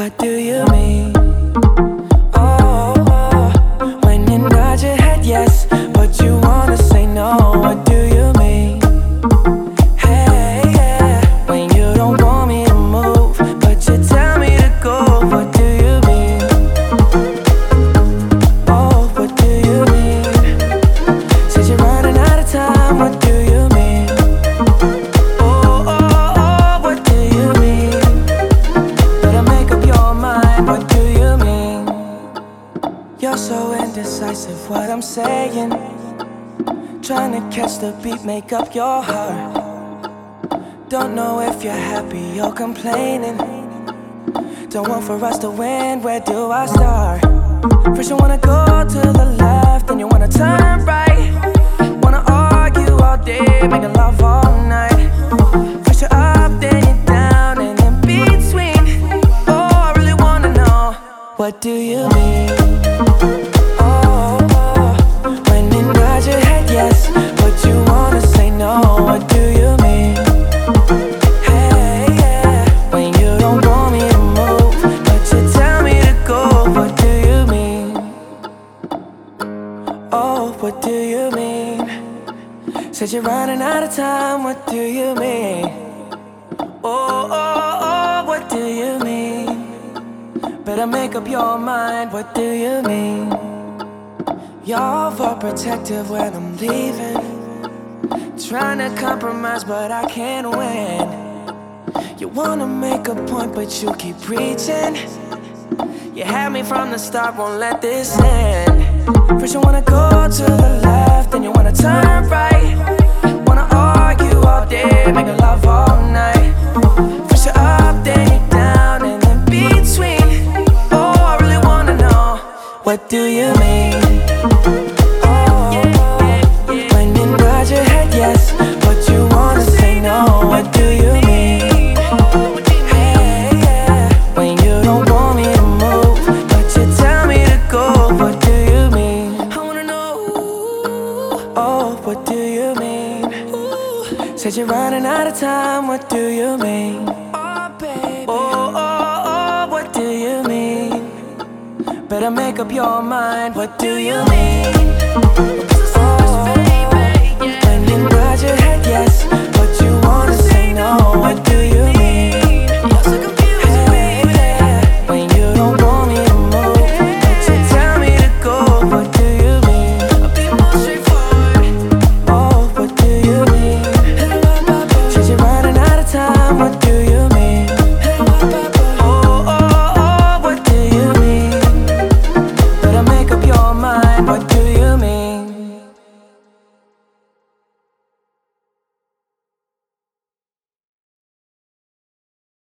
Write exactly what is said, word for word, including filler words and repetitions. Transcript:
what do you mean? Oh, oh, when you nod your head yes, but you wanna say no, what do you mean? Hey, yeah, when you don't want me to move, but you tell me to go, what do you mean? Oh, what do you mean? Said you're running out of time, what do you mean? Oh, oh, oh, what do you mean? Better make up your mind, what do you mean? You're so indecisive, what I'm saying. Trying to catch the beat, make up your heart. Don't know if you're happy or complaining. Don't want for us to win, where do I start? First you wanna go to the left, then you wanna turn right. Wanna argue all day, making love all night. First you're up, then you're down, and in between. Oh, I really wanna know, what do you mean? Oh, oh, when you nod your head yes, but you wanna say no, what do you mean? Hey, yeah, when you don't want me to move, but you tell me to go, what do you mean? Oh, what do you mean? Said you're running out of time, what do you mean? Oh, oh, oh, what do you mean? Better make up your mind, what do you mean? You're overprotective when I'm leaving. Trying to compromise, but I can't win. You wanna make a point, but you keep preaching. You had me from the start, won't let this end. First you wanna go to the left, then you wanna turn right. Wanna argue all day, make love all night. First you're up, then you're down, and in between. Oh, I really wanna know, what do you mean? Oh, when you nod your head yes, but you wanna say no, what do you mean? Hey, yeah, when you don't want me to move, but you tell me to go, what do you mean? I wanna know, oh, what do you mean? Said you're running out of time, what do you mean? Oh, baby. Oh, oh, oh, what do you mean? Better make up your mind, what do you mean? Oh, when you nod your head yes, but you wanna say no, what do you mean?